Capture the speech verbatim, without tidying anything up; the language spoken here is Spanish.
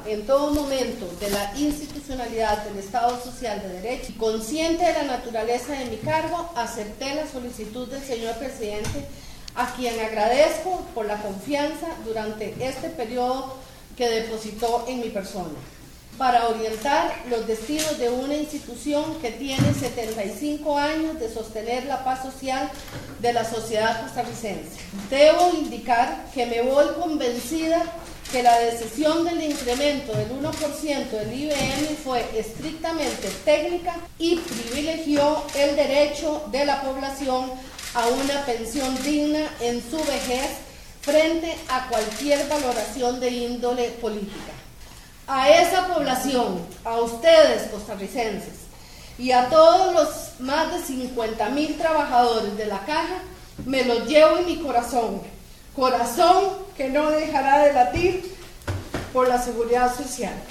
en todo momento de la institucionalidad del Estado Social de Derecho y consciente de la naturaleza de mi cargo, acepté la solicitud del señor presidente, a quien agradezco por la confianza durante este periodo que depositó en mi persona, para orientar los destinos de una institución que tiene setenta y cinco años de sostener la paz social de la sociedad costarricense. Debo indicar que me voy convencida que la decisión del incremento del uno por ciento del I B M fue estrictamente técnica y privilegió el derecho de la población a una pensión digna en su vejez frente a cualquier valoración de índole política. A esa población, a ustedes costarricenses y a todos los más de cincuenta mil trabajadores de la Caja, me los llevo en mi corazón, corazón que no dejará de latir por la seguridad social.